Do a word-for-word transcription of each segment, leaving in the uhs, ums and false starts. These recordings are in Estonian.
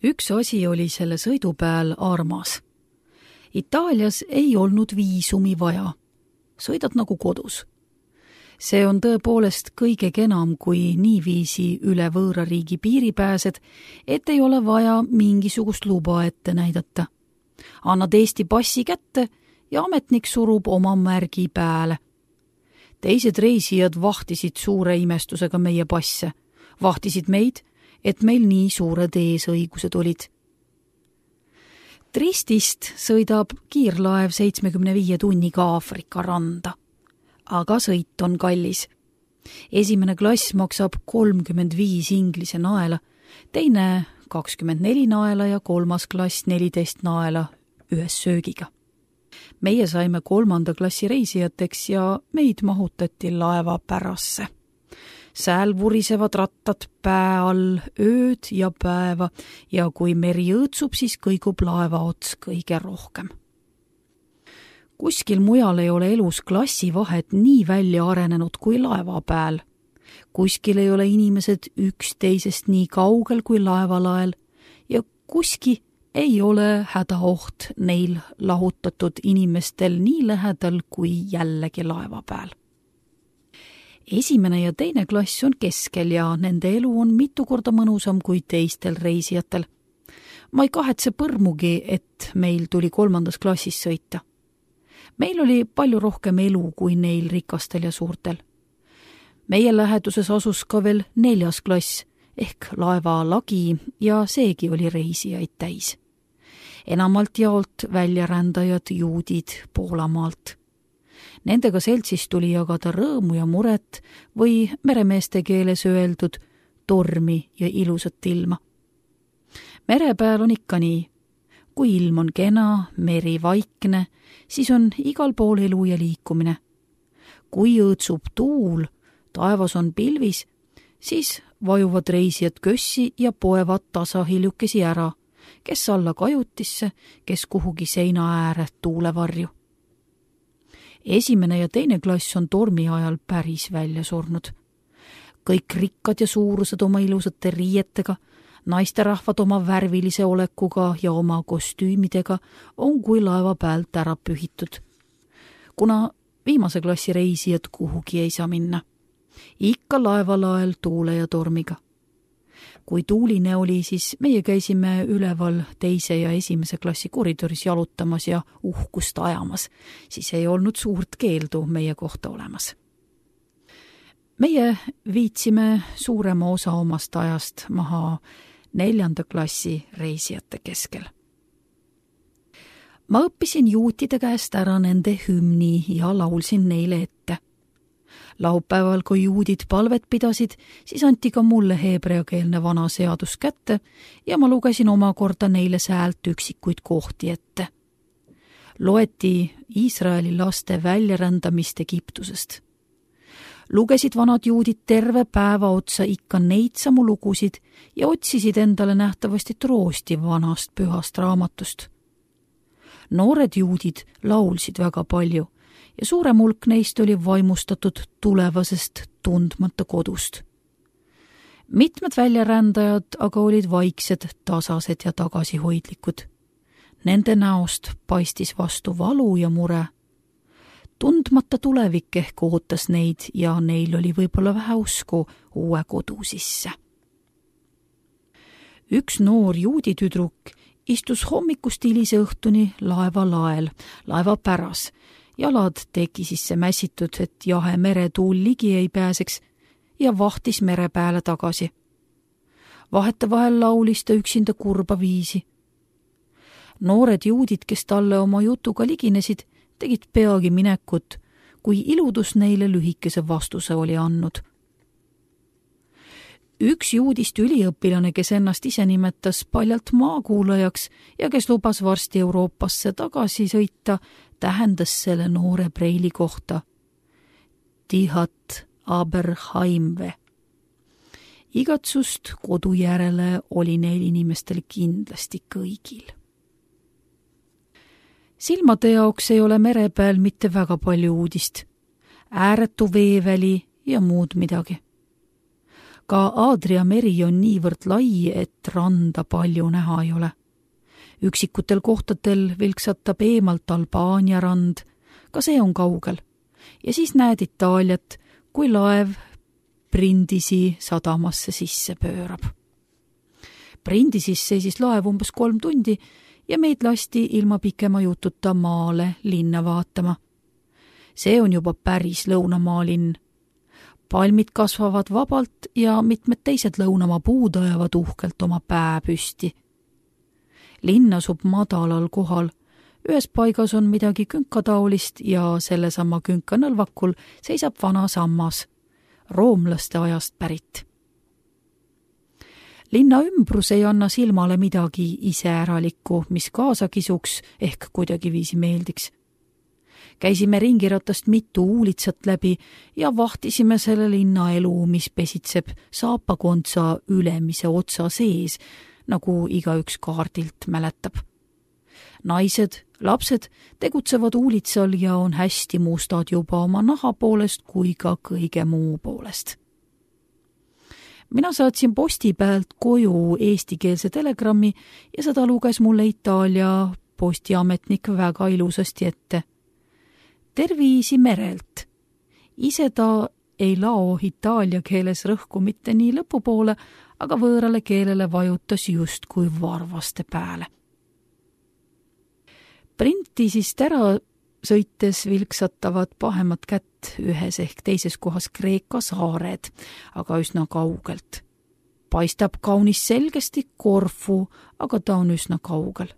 Üks asi oli selle sõidu peal armas. Itaalias ei olnud viisumi vaja. Sõidad nagu kodus. See on tõepoolest kõige enam, kui niiviisi üle võõra riigi piiri pääsed, et ei ole vaja mingisugust luba ette näidata. Annad Eesti passi kätte ja ametnik surub oma märgi pääle. Teised reisijad vahtisid suure imestusega meie passe. Vahtisid meid, et meil nii suured eesõigused olid. Tristist sõidab kiirlaev seitsmekümne viie tunniga Aafrika randa. Aga sõit on kallis. Esimene klass maksab kolmkümmend viis inglise naela, teine kakskümmend neli naela ja kolmas klass neliteist naela ühes söögiga. Meie saime kolmanda klassi reisijateks ja meid mahutati laeva pärasse. Sääl vurisevad rattad pää all ööd ja päeva ja kui meri õõtsub, siis kõigub laeva ots kõige rohkem. Kuskil mujal ei ole elus klassivahed nii välja arenenud kui laeva pääl. Kuskil ei ole inimesed üksteisest nii kaugel kui laevalael ja kuski ei ole hädaoht neil lahutatud inimestel nii lähedal kui jällegi laeva pääl. Esimene ja teine klass on keskel ja nende elu on mitu korda mõnusam kui teistel reisijatel. Ma ei kahetse põrmugi, et meil tuli kolmandas klassis sõita. Meil oli palju rohkem elu kui neil rikastel ja suurtel. Meie läheduses asus ka veel neljas klass ehk laeva lagi ja seegi oli reisijaid täis. Enamalt jaolt väljarändajad juudid Poolamaalt. Nendega seltsis tuli jagada rõõmu ja muret või meremeeste keeles öeldud tormi ja ilusat ilma. Merepääl on ikka nii. Kui ilm on kena, meri vaikne, siis on igal pool elu ja liikumine. Kui õõtsub tuul, taevas on pilvis, siis vajuvad reisijad kössi ja poevad tasahiljukesi ära, kes alla kajutisse, kes kuhugi seina ääre tuulevarju. Esimene ja teine klass on tormi ajal päris välja surnud. Kõik rikkad ja suurused oma ilusate riietega, naisterahvad oma värvilise olekuga ja oma kostüümidega on kui laeva pealt ära pühitud. Kuna viimase klassi reisijad kuhugi ei saa minna. Ikka laevalael tuule ja tormiga. Kui tuuline oli, siis meie käisime üleval teise ja esimese klassi koridoris jalutamas ja uhkust ajamas, siis ei olnud suurt keeldu meie kohta olemas. Meie viitsime suurema osa omast ajast maha neljanda klassi reisijate keskel. Ma õppisin juutide käest ära nende hümni ja laulsin neile ette. Laupäeval, kui juudid palvet pidasid, siis anti ka mulle heebreakeelne vana seadus kätte ja ma lugesin omakorda neile säält üksikuid kohti ette. Loeti Iisraeli laste väljarändamist Egiptusest. Lugesid vanad juudid terve päeva otsa ikka neid samu lugusid ja otsisid endale nähtavasti troosti vanast pühast raamatust. Noored juudid laulsid väga palju ja suurem hulk neist oli vaimustatud tulevasest tundmata kodust. Mitmed väljarändajad aga olid vaiksed, tasased ja tagasihoidlikud. Nende näost paistis vastu valu ja mure. Tundmata tulevik ehk ootas neid ja neil oli võib-olla vähe usku uue kodu sisse. Üks noor juudi tüdruk istus hommikust hilise õhtuni laeva lael, laeva päras, jalad teki sisse mässitud, et jahe meretuul ligi ei pääseks ja vahtis mere pääle tagasi. Vahetevahel laulis ta üksinda kurba viisi. Noored juudid, kes talle oma jutuga liginesid, tegid peagi minekut, kui iludus neile lühikese vastuse oli andnud. Üks juudist üliõpilane, kes ennast ise nimetas paljalt maakuulajaks ja kes lubas varsti Euroopasse tagasi sõita, tähendas selle noore preili kohta Tihat aber heimve. Igatsust kodu järele oli neil inimestel kindlasti kõigil. Silmade jaoks ei ole mere peal mitte väga palju uudist. Ääretu veeväli ja muud midagi. ka Aadria meri on niivõrd lai, et randa palju näha ei ole. Üksikutel kohtadel vilksatab eemalt Albaania rand, ka see on kaugel. Ja siis näed Itaaliat, kui laev Brindisi sadamasse sisse pöörab. Brindisis seisis laev umbes kolm tundi ja meid lasti ilma pikema jututa maale linna vaatama. See on juba päris lõunamaa linn. Palmid kasvavad vabalt ja mitmed teised lõunamaa puud ajavad uhkelt oma pää püsti. Linn asub madalal kohal. Ühes paigas on midagi künkataolist ja sellesama künkanõlvakul seisab vana sammas, roomlaste ajast pärit. Linna ümbrus ei anna silmale midagi iseäralikku, mis kaasa kisuks ehk kuidagi viisi meeldiks. Käisime ringiratast mitu uulitsat läbi ja vahtisime selle linna elu, mis pesitseb saapakontsa ülemise otsa sees, nagu igaüks kaardilt mäletab. Naised, lapsed tegutsevad uulitsal ja on hästi mustad juba oma naha poolest kui ka kõige muu poolest. Mina saatsin posti pealt koju eestikeelse telegrammi ja seda luges mulle Itaalia postiametnik väga ilusasti ette. Terviisi merelt. Ise ta ei lao itaalia keeles rõhku mitte nii lõpupoole, aga võõrale keelele vajutas just kui varvaste pääle. Brindisist ära sõites vilksatavad pahemat kätt ühes ehk teises kohas Kreeka saared, aga üsna kaugelt. Paistab kaunis selgesti Korfu, aga ta on üsna kaugel.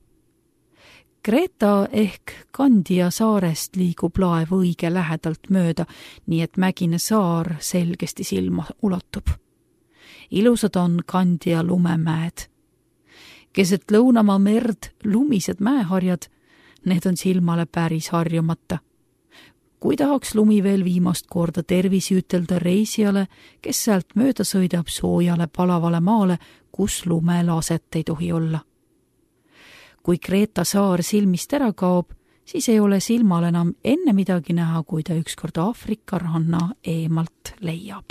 Kreeta ehk Kandia saarest liigub laev õige lähedalt mööda, nii et mägine saar selgesti silma ulatub. Ilusad on Kandia lumemäed. Keset lõunamaa merd lumised mäeharjad, need on silmale päris harjumata. Kui tahaks lumi veel viimast korda tervisi ütelda reisijale, kes sealt mööda sõidab soojale palavale maale, kus lumel aset ei tohi olla. Kui Kreeta saar silmist ära kaob, siis ei ole silmal enam enne midagi näha, kui ta ükskord Aafrika ranna eemalt leiab.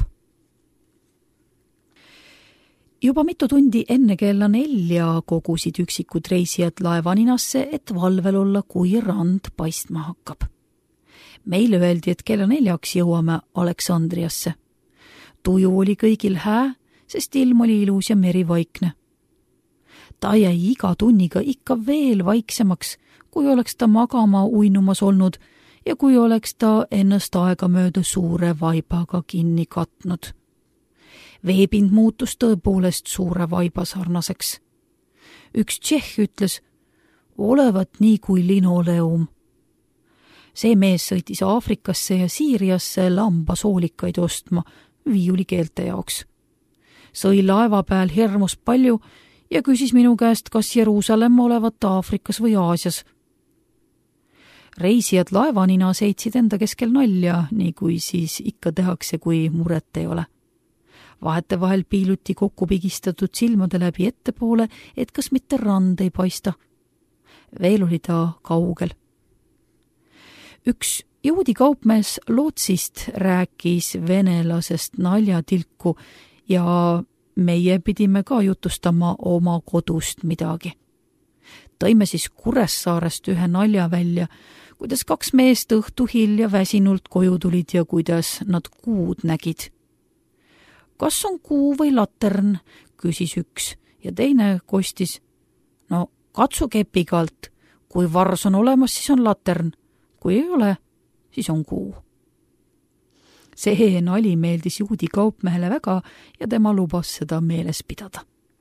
Juba mitu tundi enne kella nelja kogusid üksikud reisijad laevaninasse, et valvel olla, kui rand paistma hakkab. Meile öeldi, et kella neljaks jõuame Aleksandriasse. Tuju oli kõigil hää, sest ilm oli ilus ja meri vaikne. Ta jäi iga tunniga ikka veel vaiksemaks, kui oleks ta magama uinumas olnud ja kui oleks ta ennast aega mööda suure vaibaga kinni katnud. Veepind muutus tõepoolest suure vaiba sarnaseks. Üks tšehh ütles, olevat nii kui linoleum. See mees sõitis Aafrikasse ja Siiriasse lambasoolikaid ostma viiulikeelte jaoks. Sõi laeva peal hirmus palju ja küsis minu käest, kas Jeruusalemm olevat Aafrikas või Aasias. Reisijad laevanina seitsid enda keskel nalja, nii kui siis ikka tehakse, kui muret ei ole. Vahetevahel piiluti kokku pigistatud silmade läbi ettepoole, et kas mitte rand ei paista. Veel oli ta kaugel. Üks juudi kaupmees lootsist rääkis venelasest naljatilku ja meie pidime ka jutustama oma kodust midagi. Tõime siis Kuressaarest ühe nalja välja, kuidas kaks meest õhtu hilja väsinult koju tulid ja kuidas nad kuud nägid. Kas on kuu või latern, küsis üks ja teine kostis. No katsu kepiga alt, kui vars on olemas, siis on latern, kui ei ole, siis on kuu. See nali meeldis juudi kaupmehele väga ja tema lubas seda meeles pidada.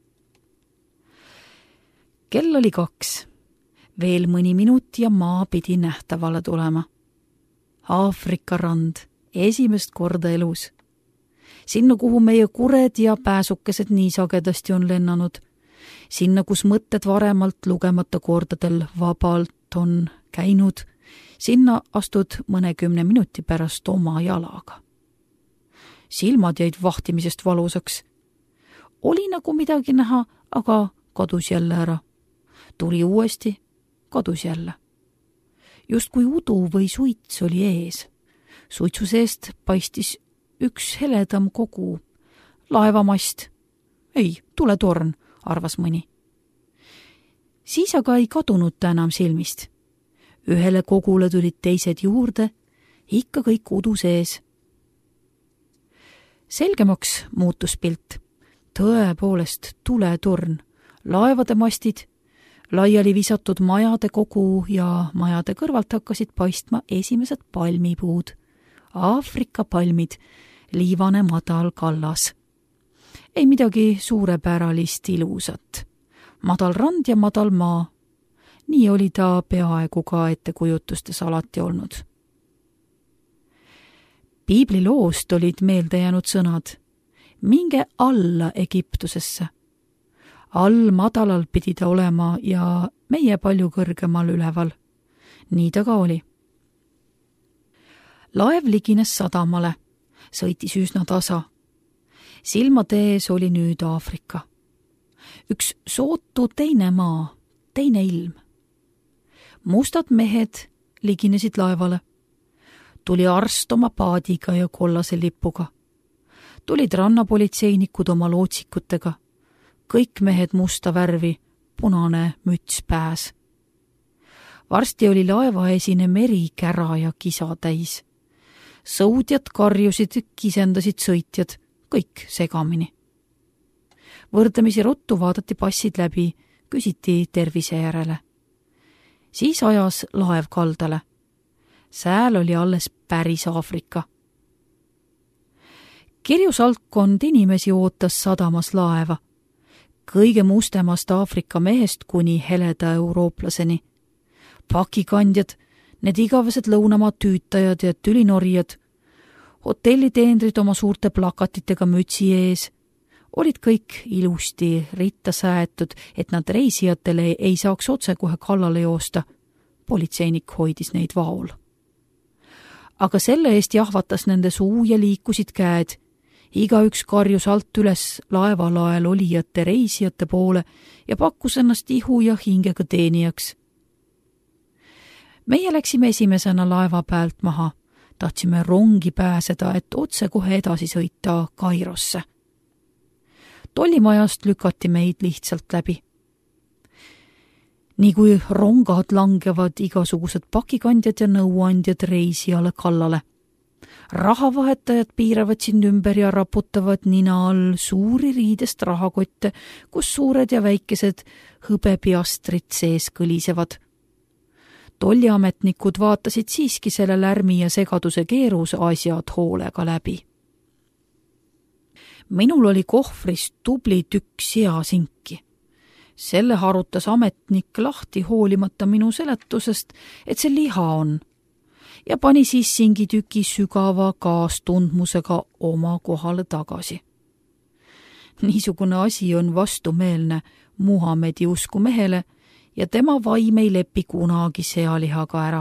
Kell oli kaks. Veel mõni minut ja maa pidi nähtavale tulema. Aafrika rand, esimest korda elus. Sinna, kuhu meie kured ja pääsukesed nii sagedasti on lennanud. Sinna, kus mõtted varemalt lugemata kordadel vabalt on käinud. Sinna astud mõnekümne minuti pärast oma jalaga. Silmad jäid vahtimisest valusaks. Oli nagu midagi näha, aga kadus jälle ära. Tuli uuesti, kadus jälle. Just kui udu või suits oli ees. Suitsu seest paistis üks heledam kogu. laevamast. Ei, tuletorn, arvas mõni. Siis aga ei kadunud ta enam silmist. Ühele kogule tulid teised juurde, ikka kõik udu sees. Selgemaks muutus pilt. Tõepoolest tuletorn, laevade mastid, laiali visatud majade kogu ja majade kõrvalt hakkasid paistma esimesed palmipuud. Aafrika palmid, liivane madal kallas. Ei midagi suurepäralist ilusat. Madal rand ja madal maa. Nii oli ta peaaegu ka ettekujutustes alati olnud. Piibliloost olid meelde jäänud sõnad. Minge alla Egiptusesse. All madalal pidi ta olema ja meie palju kõrgemal üleval. Nii ta ka oli. Laev ligines sadamale, sõitis üsna tasa. Silmade ees oli nüüd Aafrika. Üks sootu teine maa, teine ilm. Mustad mehed liginesid laevale. Tuli arst oma paadiga ja kollase lipuga. Tulid rannapolitseinikud oma lootsikutega. Kõik mehed musta värvi, punane müts pääs. Varsti oli laevaesine meri kära ja kisa täis. Sõudjad karjusid, kisendasid sõitjad, kõik segamini. Võrdlemisi ruttu vaadati passid läbi, küsiti tervise järele. Siis ajas laev kaldale. Sääl oli alles päris Aafrika. Kirjusalkkond inimesi ootas sadamas laeva. Kõige mustemast Aafrika mehest kuni heleda eurooplaseni. Pakikandjad, need igavesed lõunamaa tüütajad ja tülinorijad, hotelliteendrid oma suurte plakatitega mütsi ees, olid kõik ilusti ritta sääetud, et nad reisijatele ei saaks otse kohe kallale joosta. Politseinik hoidis neid vaol. Aga selle eest jahvatas nende suu ja liikusid käed. Igaüks karjus alt üles laevalael olijate reisijate poole ja pakkus ennast ihu ja hingega teenijaks. Meie läksime esimesena laeva pealt maha. Tahtsime rongi pääseda, et otse kohe edasi sõita Kairosse. Tollimajast lükati meid lihtsalt läbi. Nii kui rongad langevad igasugused pakikandjad ja nõuandjad reisijale kallale. Rahavahetajad piiravad sind ümber ja raputavad nina all suuri riidest rahakotte, kus suured ja väikesed hõbepiastrid sees kõlisevad. Tolliametnikud vaatasid siiski selle lärmi ja segaduse keeruse asjad hoolega läbi. Minul oli kohvris tubli tükk seasinki. Selle harutas ametnik lahti hoolimata minu seletusest, et see liha on, ja pani siis singitüki sügava kaastundmusega oma kohale tagasi. Niisugune asi on vastumeelne Muhamedi usku mehele ja tema vaim ei lepi kunagi sealihaga ära.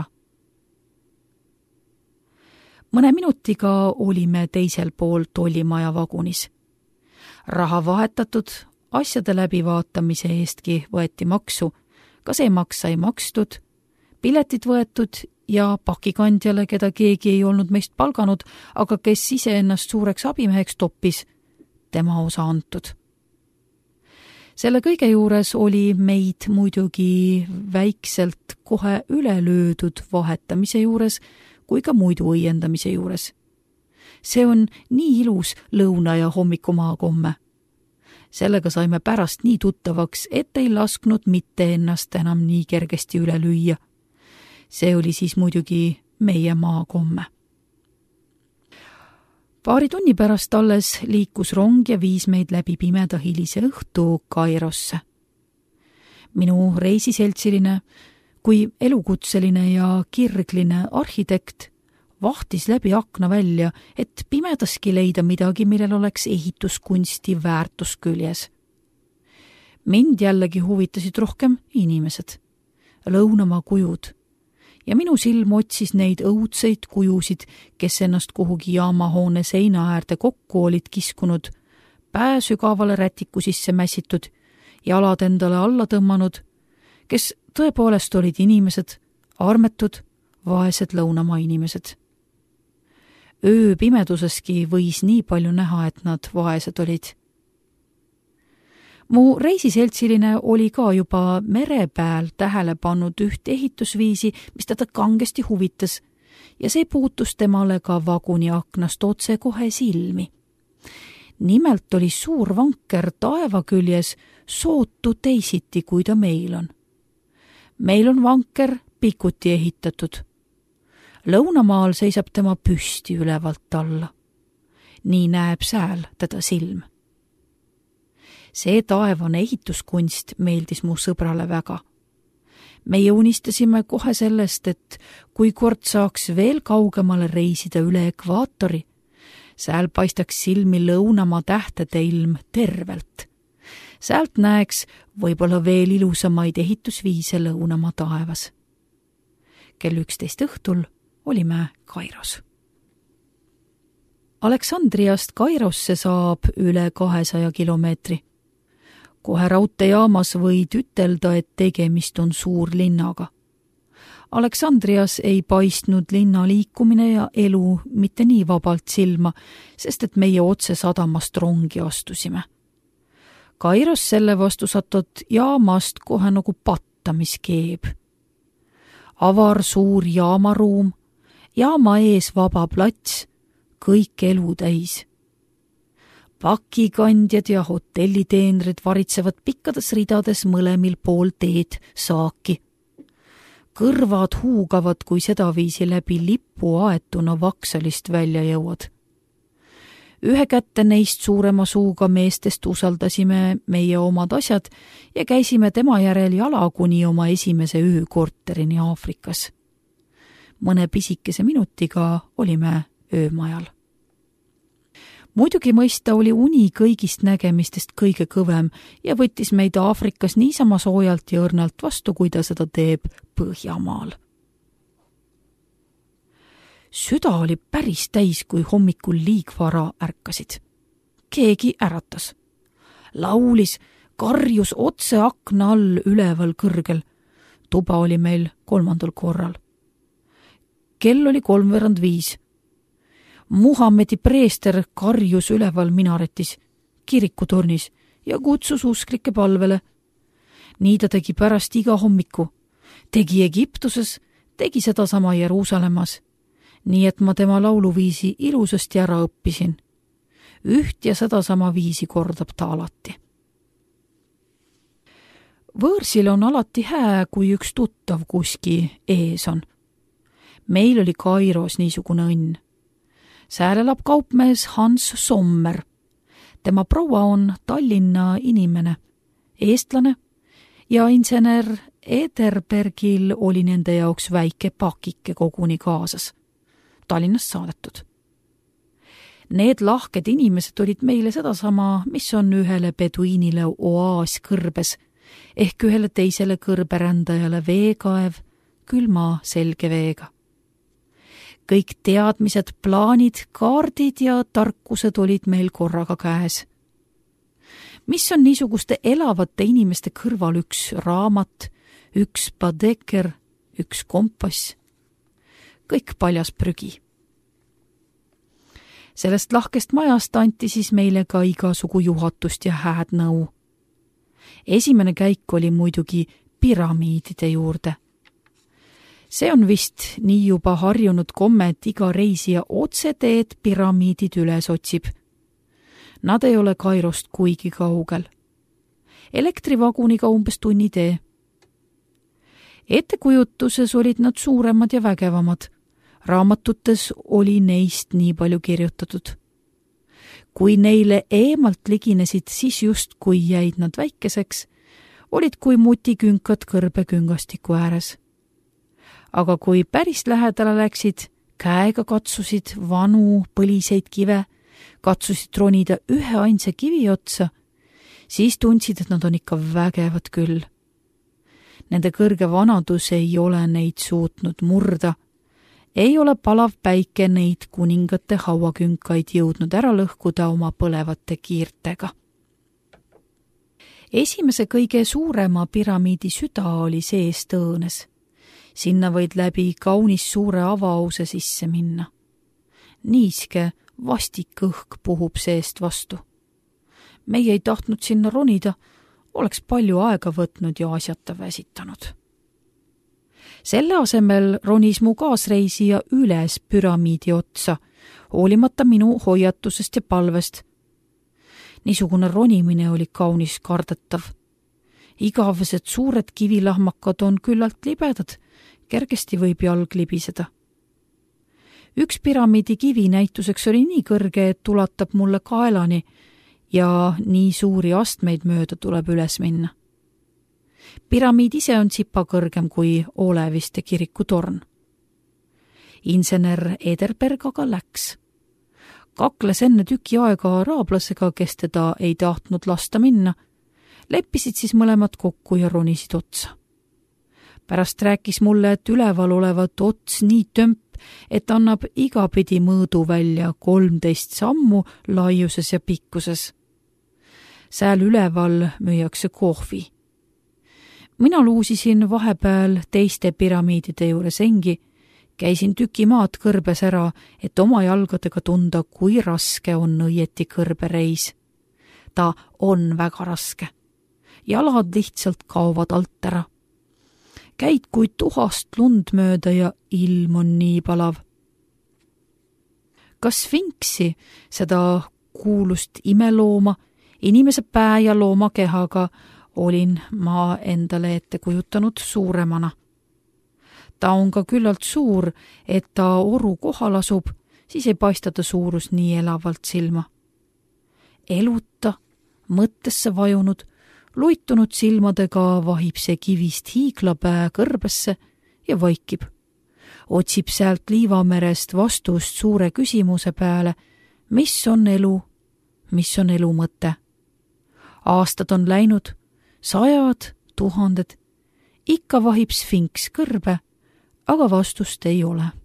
Mõne minutiga olime teisel pool tollimaja vagunis. Raha vahetatud, asjade läbivaatamise eestki võeti maksu, ka see maks sai makstud, piletid võetud ja pakikandjale, keda keegi ei olnud meist palganud, aga kes ise ennast suureks abimeheks toppis, tema osa antud. Selle kõige juures oli meid muidugi väikselt kohe üle löödud vahetamise juures kui ka muidu õiendamise juures. See on nii ilus lõuna- ja hommikumaa komme. Sellega saime pärast nii tuttavaks, et ei lasknud mitte ennast enam nii kergesti üle lüüa. See oli siis muidugi meie maakomme. Paari tunni pärast alles liikus rong ja viis meid läbi pimeda hilise õhtu Kairosse. Minu reisiseltsiline, kui elukutseline ja kirgline arhitekt vahtis läbi akna välja, et pimedaski leida midagi, millel oleks ehituskunsti väärtus küljes. Mind jällegi huvitasid rohkem inimesed, lõunamaa kujud, ja minu silm otsis neid õudseid kujusid, kes ennast kuhugi jaamahoone seina äärde kokku olid kiskunud, pää sügavale rätiku sisse mässitud, jalad endale alla tõmmanud, kes tõepoolest olid inimesed, armetud, vaesed lõunamaa inimesed. ööpimeduseski võis nii palju näha, et nad vaesed olid. Mu reisiseltsiline oli ka juba mere peal tähele pannud üht ehitusviisi, mis teda kangesti huvitas ja see puutus temale ka vaguni aknast otse kohe silmi. Nimelt oli suur vanker taeva küljes sootu teisiti, kui ta meil on. Meil on vanker pikuti ehitatud. Lõunamaal seisab tema püsti ülevalt alla. Nii näeb sääl teda silm. See taevane ehituskunst meeldis mu sõbrale väga. Meie unistasime kohe sellest, et kui kord saaks veel kaugemale reisida üle ekvaatori, sääl paistaks silmi lõunamaa tähtede ilm tervelt. Säält näeks võib-olla veel ilusamaid ehitusviise lõunamaa taevas. Kell üksteist õhtul olime Kairos. Aleksandriast Kairosse saab üle kahesaja kilomeetri. Kohe raudteejaamas võid ütelda, et tegemist on suurlinnaga. Aleksandrias ei paistnud linna liikumine ja elu mitte nii vabalt silma, sest et meie otse sadamast rongi astusime. Kairos selle vastu satud jaamast kohe nagu patta, mis keeb. Avar suur jaamaruum, jaama ees vaba plats, kõik elu täis. Pakikandjad ja hotelliteenrid varitsevad pikkades ridades mõlemil pool teed saaki. Kõrvad huugavad, kui sedaviisi läbi lippu aetuna Vaksalist välja jõuad. Ühe kätte neist suurema suuga meestest usaldasime meie omad asjad ja käisime tema järel jala kuni oma esimese öökorterini Aafrikas. Mõne pisikese minutiga olime öömajal. Muidugi mõista oli uni kõigist nägemistest kõige kõvem ja võttis meid Aafrikas niisama soojalt ja õrnalt vastu, kui ta seda teeb Põhjamaal. Süda oli päris täis, kui hommikul liigvara ärkasid. Keegi äratas. Laulis, karjus otse akna all üleval kõrgel. Tuba oli meil kolmandal korral. Kell oli kolmveerand viis. Muhammedi preester karjus üleval minaretis, kirikutornis ja kutsus usklike palvele. Nii ta tegi pärast iga hommiku. Tegi Egiptuses, tegi sedasama Jeruusalemmas. Nii et ma tema lauluviisi ilusasti ära õppisin. Üht ja sedasama viisi kordab ta alati. Võõrsil on alati hää, kui üks tuttav kuski ees on. Meil oli Kairos niisugune õnn. Sääl elab kaupmees Hans Sommer. Tema proua on Tallinna inimene, eestlane ja insener Ederbergil oli nende jaoks väike pakike koguni kaasas. Tallinnast saadetud. Need lahked inimesed olid meile sedasama, mis on ühele peduiinile oaas kõrbes, ehk ühele teisele kõrberändajale veekaev, külma selge veega. Kõik teadmised, plaanid, kaardid ja tarkused olid meil korraga käes. Mis on niisuguste elavate inimeste kõrval üks raamat, üks padeker, üks kompass? Kõik paljas prügi. Sellest lahkest majast anti siis meile ka igasugu juhatust ja hääd nõu. Esimene käik oli muidugi püramiidide juurde. See on vist nii juba harjunud komme, et iga reisija otseteed püramiidid üles otsib. Nad ei ole Kairost kuigi kaugel. Elektrivaguniga umbes tunni tee. Ettekujutuses olid nad suuremad ja vägevamad. Raamatutes oli neist nii palju kirjutatud. Kui neile eemalt liginesid, siis just kui jäid nad väikeseks, olid kui mutikünkad kõrbeküngastiku ääres. Aga kui päris lähedale läksid, käega katsusid vanu põliseid kive, katsusid ronida ühe ainsa kivi otsa, siis tundsid, et nad on ikka vägevad küll. Nende kõrge vanadus ei ole neid suutnud murda. Ei ole palav päike neid kuningate hauakünkaid jõudnud ära lõhkuda oma põlevate kiirtega. Esimese kõige suurema püramiidi süda oli sees tõõnes. Sinna võid läbi kaunis suure avause sisse minna. niiske, vastik õhk puhub seest vastu. Meie ei tahtnud sinna ronida, oleks palju aega võtnud ja asjata väsitanud. Selle asemel ronis mu kaasreisija üles püramiidi otsa, hoolimata minu hoiatusest ja palvest. Niisugune ronimine oli kaunis kardetav. Igavesed suured kivilahmakad on küllalt libedad, kergesti võib jalg libiseda. Üks püramiidi kivi näituseks oli nii kõrge, et ulatab mulle kaelani ja nii suuri astmeid mööda tuleb üles minna. Püramiid ise on tsipa kõrgem kui Oleviste kirikutorn. Insener Ederberg aga läks. Kakles enne tüki aega araablasega, kes teda ei tahtnud lasta minna, leppisid siis mõlemad kokku ja ronisid otsa. Pärast rääkis mulle, et üleval olevat ots nii tömp, et annab igapidi mõõdu välja kolmteist sammu laiuses ja pikkuses. Sääl üleval müüakse kohvi. Mina luusisin vahepeal teiste püramiidide juures engi, käisin tüki maad kõrbes ära, et oma jalgadega tunda, kui raske on õieti kõrbereis. Ta on väga raske. Jalad lihtsalt kaovad alt ära. Käid kui tuhast lund mööda ja ilm on nii palav. Kas Sfinksi, seda kuulust imelooma, inimese pää ja looma kehaga, olin ma endale ette kujutanud suuremana. Ta on ka küllalt suur, et ta oru kohal asub, siis ei paista ta suurus nii elavalt silma. Eluta, mõttesse vajunud, luitunud silmadega vahib see kivist hiiglapää kõrbesse ja vaikib. Otsib sealt liivamerest vastust suure küsimuse peale, mis on elu, mis on elu mõte. Aastad on läinud, sajad, tuhanded, ikka vahib Sfinks kõrbe, aga vastust ei ole.